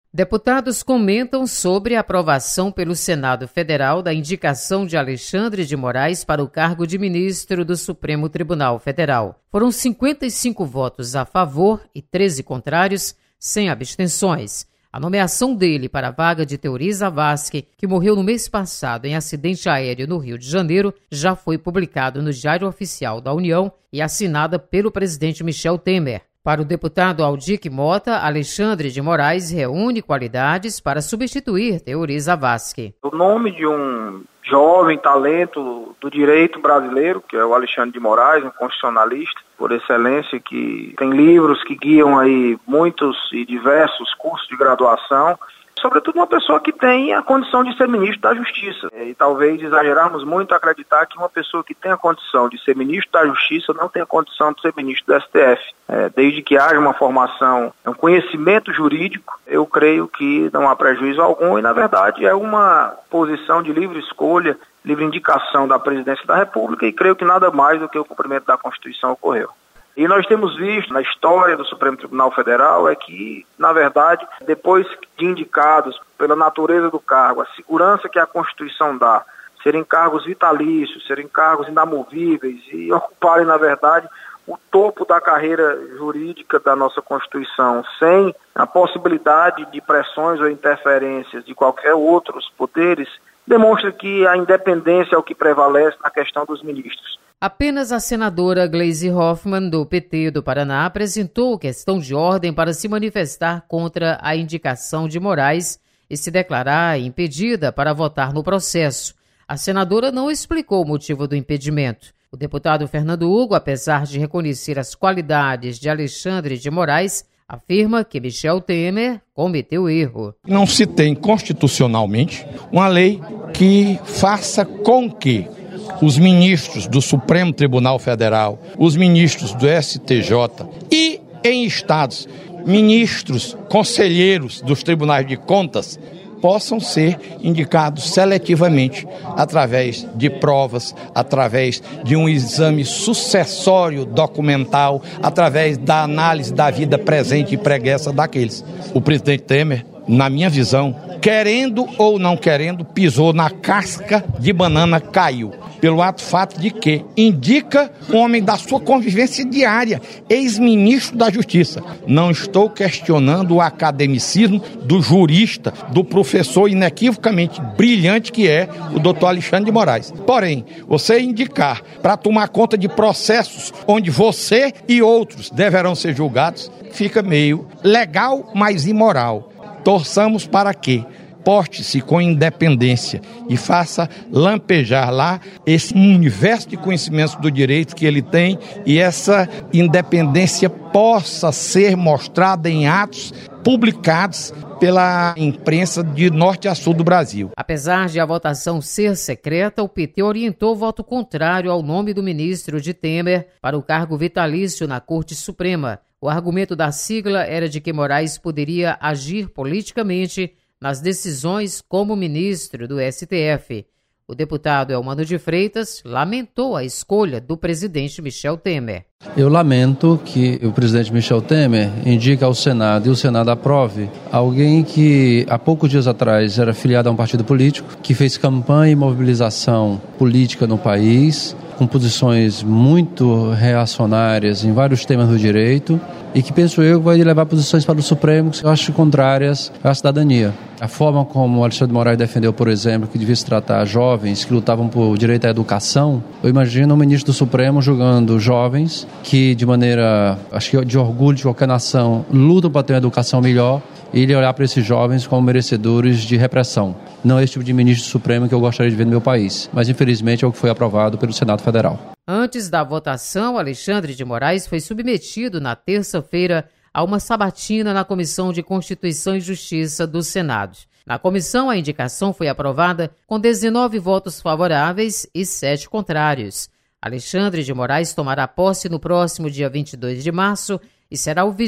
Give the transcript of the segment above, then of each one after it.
Deputados comentam sobre a aprovação pelo Senado Federal da indicação de Alexandre de Moraes para o cargo de ministro do Supremo Tribunal Federal. Foram 55 votos a favor e 13 contrários, sem abstenções. A nomeação dele para a vaga de Teori Zavascki, que morreu no mês passado em acidente aéreo no Rio de Janeiro, já foi publicado no Diário Oficial da União e assinada pelo presidente Michel Temer. Para o deputado Aldir Mota, Alexandre de Moraes reúne qualidades para substituir Teori Zavascki. O nome de um jovem talento do direito brasileiro, que é o Alexandre de Moraes, um constitucionalista por excelência, que tem livros que guiam aí muitos e diversos cursos de graduação, sobretudo uma pessoa que tem a condição de ser ministro da Justiça. E talvez exagerarmos muito acreditar que uma pessoa que tem a condição de ser ministro da Justiça não tem a condição de ser ministro do STF. Desde que haja uma formação, um conhecimento jurídico, eu creio que não há prejuízo algum e, na verdade, é uma posição de livre escolha, livre indicação da presidência da República e creio que nada mais do que o cumprimento da Constituição ocorreu. E nós temos visto na história do Supremo Tribunal Federal é que, na verdade, depois de indicados pela natureza do cargo, a segurança que a Constituição dá, serem cargos vitalícios, serem cargos inamovíveis e ocuparem, na verdade, o topo da carreira jurídica da nossa Constituição, sem a possibilidade de pressões ou interferências de qualquer outros poderes, demonstra que a independência é o que prevalece na questão dos ministros. Apenas a senadora Gleisi Hoffmann, do PT do Paraná, apresentou questão de ordem para se manifestar contra a indicação de Moraes e se declarar impedida para votar no processo. A senadora não explicou o motivo do impedimento. O deputado Fernando Hugo, apesar de reconhecer as qualidades de Alexandre de Moraes, afirma que Michel Temer cometeu erro. Não se tem constitucionalmente uma lei que faça com que os ministros do Supremo Tribunal Federal, os ministros do STJ e, em estados, ministros, conselheiros dos tribunais de contas possam ser indicados seletivamente através de provas, através de um exame sucessório documental, através da análise da vida presente e pregressa daqueles. O presidente Temer, na minha visão, querendo ou não querendo, pisou na casca de banana, caiu. Pelo fato de que indica um homem da sua convivência diária, ex-ministro da Justiça. Não estou questionando o academicismo do jurista, do professor inequivocamente brilhante que é o doutor Alexandre de Moraes. Porém, você indicar para tomar conta de processos onde você e outros deverão ser julgados, fica meio legal, mas imoral. Torçamos para que porte-se com independência e faça lampejar lá esse universo de conhecimentos do direito que ele tem e essa independência possa ser mostrada em atos publicados pela imprensa de norte a sul do Brasil. Apesar de a votação ser secreta, o PT orientou voto contrário ao nome do ministro de Temer para o cargo vitalício na Corte Suprema. O argumento da sigla era de que Moraes poderia agir politicamente nas decisões como ministro do STF. O deputado Elmano de Freitas lamentou a escolha do presidente Michel Temer. Eu lamento que o presidente Michel Temer indique ao Senado e o Senado aprove alguém que há poucos dias atrás era filiado a um partido político, que fez campanha e mobilização política no país, com posições muito reacionárias em vários temas do direito e que, penso eu, vai levar posições para o Supremo que eu acho contrárias à cidadania. A forma como o Alexandre de Moraes defendeu, por exemplo, que devia se tratar jovens que lutavam por direito à educação, eu imagino um ministro do Supremo julgando jovens que, de maneira, acho que de orgulho de qualquer nação, lutam para ter uma educação melhor e ele olhar para esses jovens como merecedores de repressão. Não é esse tipo de ministro do Supremo que eu gostaria de ver no meu país, mas infelizmente é o que foi aprovado pelo Senado Federal. Antes da votação, Alexandre de Moraes foi submetido na terça-feira a uma sabatina na Comissão de Constituição e Justiça do Senado. Na comissão, a indicação foi aprovada com 19 votos favoráveis e 7 contrários. Alexandre de Moraes tomará posse no próximo dia 22 de março e será o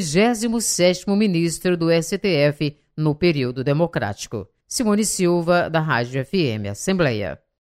27º ministro do STF no período democrático. Simone Silva, da Rádio FM Assembleia.